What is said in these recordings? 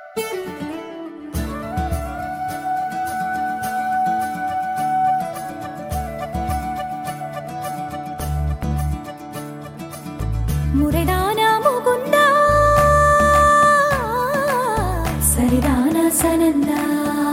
முறைதானா முகுந்தா சரிதானா சனந்தா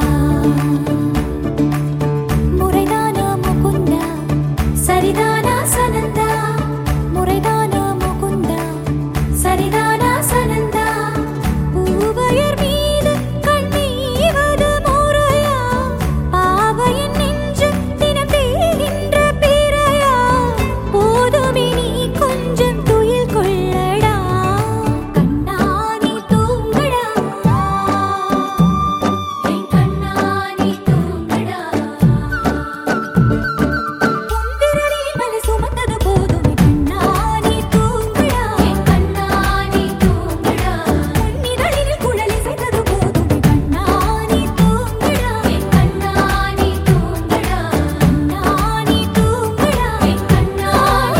முறைதானா முகுந்தா சரிதானா சனந்தா முறைதானா முகுந்தா சரிதானா சனந்தா பூவையர் மீது கண்ணீவது முறையா பாவையின் நெஞ்சு தினம் தேகின்ற பிறையா போதுமே நீ கொஞ்சம் துயில் கொள்ளடா கண்ணானி தூங்கடா என் கண்ணானி தூங்கடா புந்திரனே மலை சுமந்தது போதுமே கண்ணானி தூங்கடா என் கண்ணானி தூங்கடா உன்னிதழில் குழலி செய்தது போதுமே கண்ணானி தூங்கடா என் கண்ணானி தூங்கடா கண்ணானி தூங்கடா என் கண்ணானி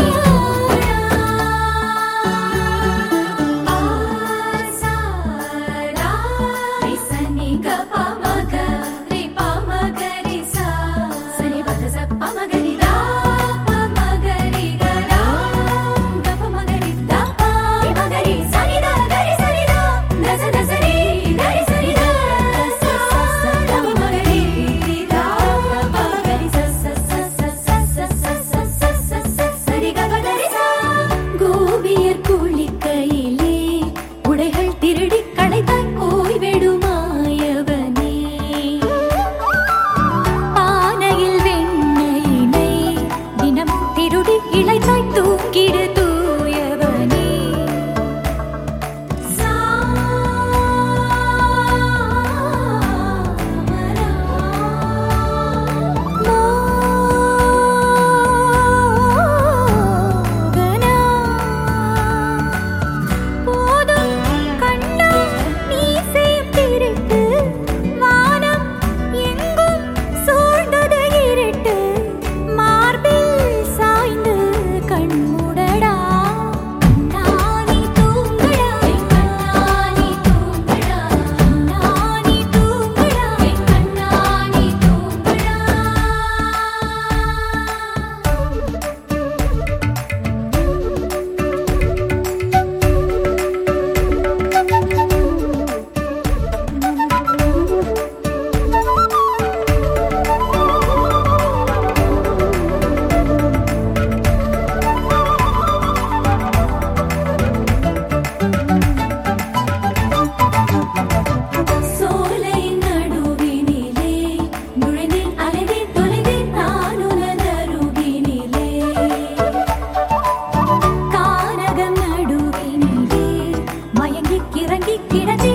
ஆசாரா ரிசனி கபமக ரிபமகரிசா சனி பதச பமகரிதா பமகரிகரா கபமகரிதா பமகரி சனிதா கரி சனிதா நச நசரி கரி சனிதா சச கபமகரிதா பமகரி சச சச சச சச சரி கபகரிசா கோபியர் குளிக்கையிலே உடைகள் திருடி களைத்தாய் ஓய்வெடுமாயவனே பானையில் வெண்ணையினை தினம் திருடி இளைத்தாய் தூக்கிடு தூயவனே போதும் கண்ணா நீ செய்யும் திருட்டு வானம் எங்கும் சூழ்ந்தது இருட்டு மார்பில் சாய்ந்து கண்மூடடா கண்ணானி தூங்கடா கண்ணானி தூங்கடா கண்ணானி தூங்கடா கண்ணானி தூங்கடா சோலையின் நடுவினிலே நுழைந்தேன் அலைந்தேன் தொலைந்தேன் நான் உனதருகினிலே கானகம் நடுவினிலே மயங்கி கிறங்கி கிடந்தேன்